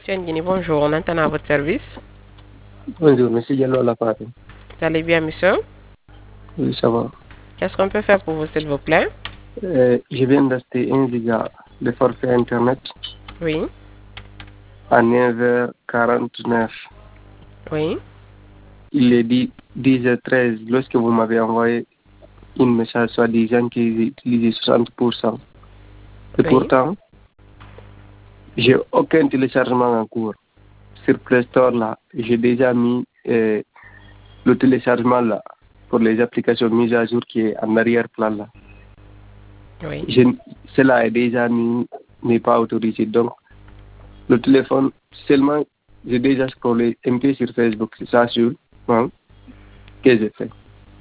Monsieur Nguini, bonjour. On entend à votre service. Bonjour, monsieur Diallo à l'appareil. Vous allez bien, monsieur? Oui, ça va. Qu'est-ce qu'on peut faire pour vous, s'il vous plaît? Je viens d'acheter 1 giga de forfait Internet Oui. à 9h49. Oui. Il est dit 10h13 lorsque vous m'avez envoyé un message soi-disant qu'ils utilisaient 60%. Et Oui. pourtant, j'ai aucun téléchargement en cours. Sur Play Store, là, j'ai déjà mis le téléchargement là pour les applications mises à jour qui est en arrière-plan là. Oui. Cela est déjà mis, n'est pas autorisé. Donc, le téléphone, seulement, j'ai déjà scrollé un peu sur Facebook, c'est ça sur que j'ai fait.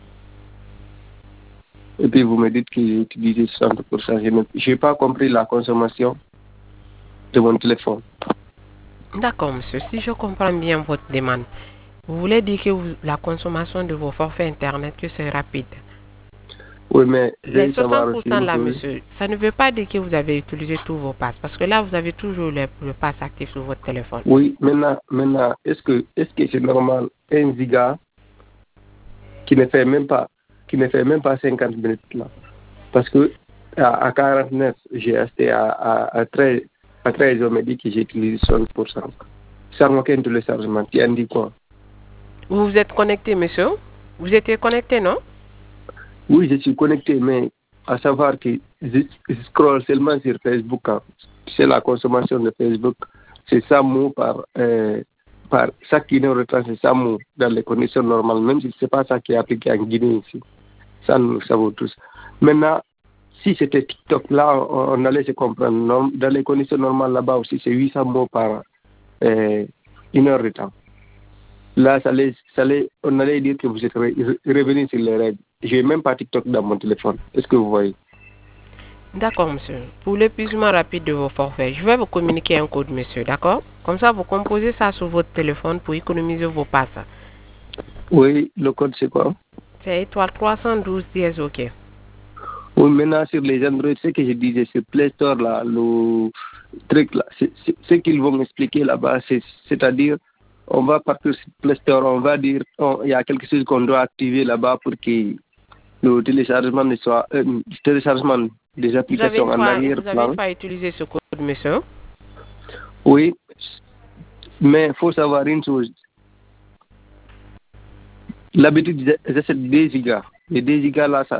Et puis vous me dites que j'ai utilisé 60%. Je n'ai pas compris la consommation de mon téléphone. D'accord, monsieur. Si je comprends bien votre demande, vous voulez dire que la consommation de vos forfaits Internet, que c'est rapide. Oui, mais Les je savoir aussi 60% là, chose. monsieur, ça ne veut pas dire que vous avez utilisé tous vos passes. Parce que là, vous avez toujours le pass actif sur votre téléphone. Oui, maintenant, est-ce que c'est normal 1 giga qui ne fait même pas 50 minutes là? Parce que à 49, j'ai acheté à 13, on m'a dit que j'ai utilisé 60%. Sans aucun téléchargement. Tu as dit quoi? Vous vous êtes connecté, monsieur? Vous étiez connecté, non? Oui, je suis connecté, mais à savoir que je scroll seulement sur Facebook. C'est la consommation de Facebook. C'est 100 mots par chaque Guinée retranche, c'est 100 mots dans les conditions normales, même si ce n'est pas ça qui est appliqué en Guinée ici. Ça, nous le savons tous. Maintenant, si c'était TikTok, là, on allait se comprendre. Dans les conditions normales, là-bas aussi, c'est 800 mots par 1 heure de temps. Là, on allait dire que vous êtes revenu sur les règles. Je n'ai même pas TikTok dans mon téléphone. Est-ce que vous voyez? D'accord, monsieur. Pour l'épuisement rapide de vos forfaits, je vais vous communiquer un code, monsieur, d'accord? Comme ça, vous composez ça sur votre téléphone pour économiser vos passes. Oui, le code c'est quoi? C'est étoile 312 dièse OK. Oui, maintenant sur les Android, ce que je disais, sur Play Store, là, le truc là, ce qu'ils vont expliquer là-bas, c'est-à-dire, on va partir sur Play Store, on va dire, il y a quelque chose qu'on doit activer là-bas pour que le téléchargement des applications en arrière-plan. Vous avez une fois utilisé ce code, monsieur? Oui, mais il faut savoir une chose. L'habitude, c'est 2 gigas. Les 2 gigas là,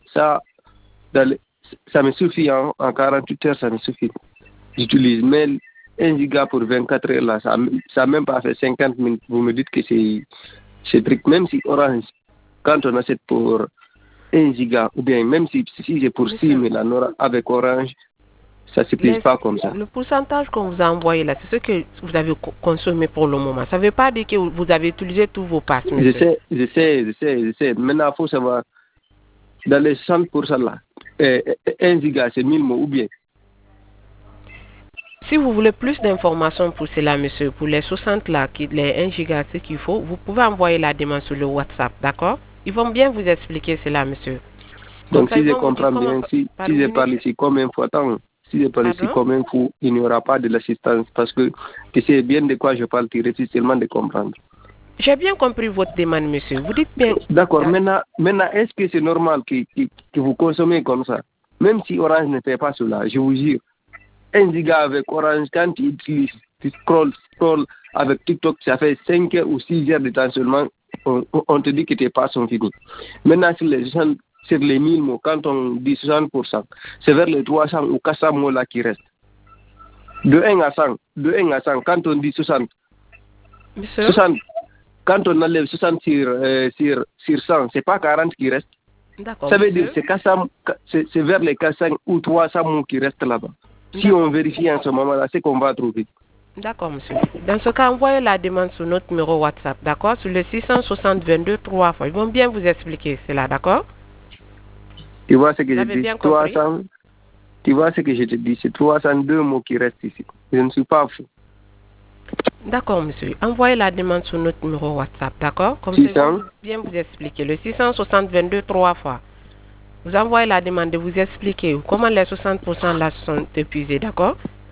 ça me suffit en 48 heures, ça me suffit. J'utilise, mais 1 giga pour 24 heures là, ça n'a même pas fait 50 minutes. Vous me dites que c'est truc, même si Orange, quand on achète pour 1 giga, ou bien même si c'est pour 6 000 avec Orange, ça ne se prise pas comme ça. Le pourcentage qu'on vous a envoyé là, c'est ce que vous avez consommé pour le moment. Ça ne veut pas dire que vous avez utilisé tous vos passes, monsieur. Je sais. Maintenant, il faut savoir, dans les 60% là, 1 giga, c'est 1000 mots ou bien. Si vous voulez plus d'informations pour cela, monsieur, pour les 60 là, les 1 giga, ce qu'il faut, vous pouvez envoyer la demande sur le WhatsApp, d'accord? Ils vont bien vous expliquer cela, monsieur. Donc, si je comprends bien, si je parle ici comme un fois, si je parle ici comme un fou, il n'y aura pas de l'assistance parce que tu sais bien de quoi je parle, tu réussis seulement de comprendre. J'ai bien compris votre demande, monsieur. Vous dites bien. D'accord. Maintenant, est-ce que c'est normal que vous consommez comme ça? Même si Orange ne fait pas cela, je vous jure. 1 giga avec Orange, quand tu utilises, tu scroll avec TikTok, ça fait 5 heures ou 6 heures de temps seulement, on te dit que tes passes sont finies. Maintenant, sur les 1000 mots, quand on dit 60%, c'est vers les 300 ou 400 mots là qui restent. De 1 à 100, quand on dit 60, Monsieur? 60, quand on enlève 60 sur 100, c'est pas 40 qui restent. Ça veut dire que c'est vers les 400 ou 300 mots qui restent là-bas. Si on vérifie en ce moment-là, c'est qu'on va trouver. D'accord, monsieur. Dans ce cas, envoyez la demande sur notre numéro WhatsApp, d'accord? Sur le 660 22 3 fois. Ils vont bien vous expliquer cela, d'accord? Tu vois ce que je dis? Bien 300. Tu vois ce que je te dis? C'est 302 mots qui restent ici. Je ne suis pas fou. D'accord, monsieur. Envoyez la demande sur notre numéro WhatsApp, d'accord? Comme ça, ils vont bien vous expliquer. Le 660 22 3 fois. Vous envoyez la demande de vous expliquer comment les 60% là sont épuisés, d'accord?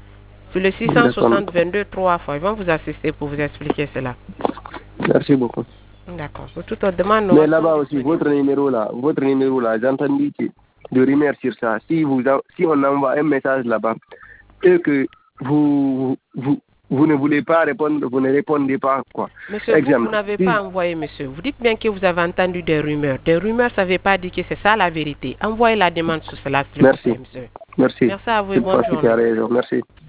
Sur le 660 22 3 fois. Ils vont vous assister pour vous expliquer cela. Merci beaucoup. D'accord. Pour toute autre demande, mais là-bas aussi, votre numéro là, j'ai entendu de rumeurs sur ça. Si on envoie un message là-bas et que vous ne voulez pas répondre, vous ne répondez pas, quoi. Monsieur, vous n'avez pas envoyé, monsieur. Vous dites bien que vous avez entendu des rumeurs. Des rumeurs, ça ne veut pas dire que c'est ça la vérité. Envoyez la demande sur cela, s'il vous plaît, monsieur. Merci. Merci à vous et bonne journée. Merci.